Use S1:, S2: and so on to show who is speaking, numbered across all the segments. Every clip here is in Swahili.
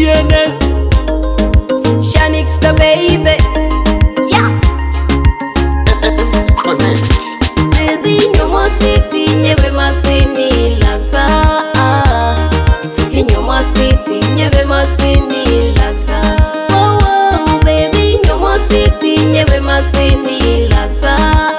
S1: DNS
S2: Shanix the baby. Yeah. Baby, no more city, never masini lasa. In your more city, never masini lasa. Oh, oh, baby, no more city, never masini lasa.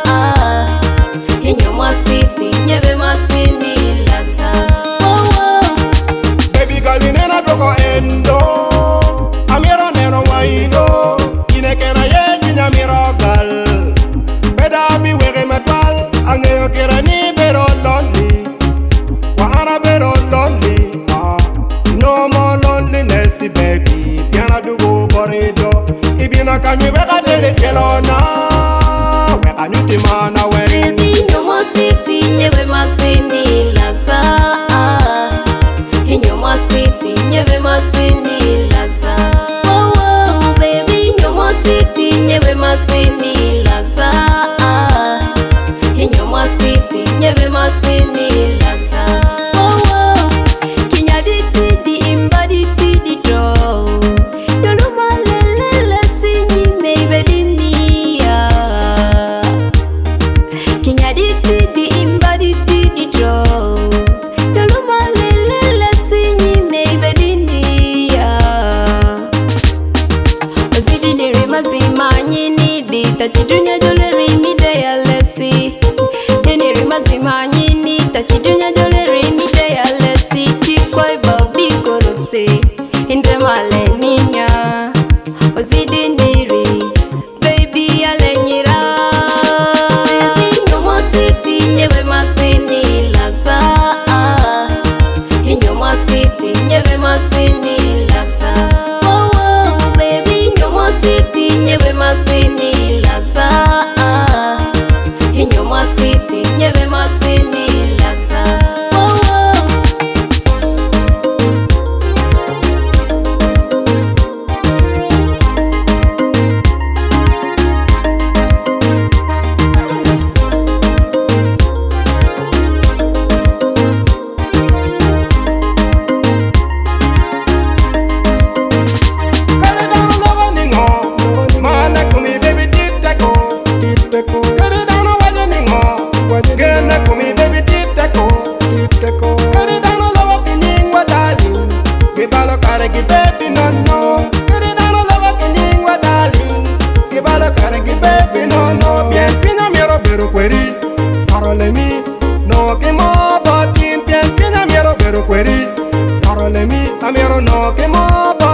S2: In your more city, never masini lasa. Oh, oh.
S3: Baby girl, you never go endo. Amiro nero waido. Inekera ye kinya miracle. Beda bi wege metwal. Angeyo kera ni bero lonely. Wahara bero lonely. No more loneliness, baby. Piana dugo borido. Ibina kanyi wega dele kelona. Wega nyuti mana we.
S2: Baby, no more city, never masini lasa. In your more city, never masini lasa. Oh, oh, baby, no more city, never masini lasa. In your more city, never masini lasa. Oh, oh, kinya di di imbadi di do. Yolo malele sinyi neibedini ya. Kinya di imbadi di do. Yolo malele sinyi neibedini ya. Ozidi niri mazima nyini di tachidunya joleri mide ya lesi. Niri mazima nyini tachidunya joleri mide ya lesi. Chikoi babi korose inte male ninya. Ozidi niri baby alenyira. Baby no more city nyewe masini lasa. In your more city nyewe masini lasa. Oh, oh, baby no more city nyewe masini lasa. In your more city nyewe masini lasa. Oh, oh.
S3: Carry down over ningo. Mana kumi baby titeko. Carry down over ningo. Gena kumi baby titeko. Carry down over kinyingwa darling. Gibalo kare gi baby no no. Carry down over kinyingwa darling. Gibalo kare gi baby no no. Bien pinya miero beru kweri. Parole mi no ke mo botin. Bien pinya miero beru kweri. Parole mi amiero no ke mo botin.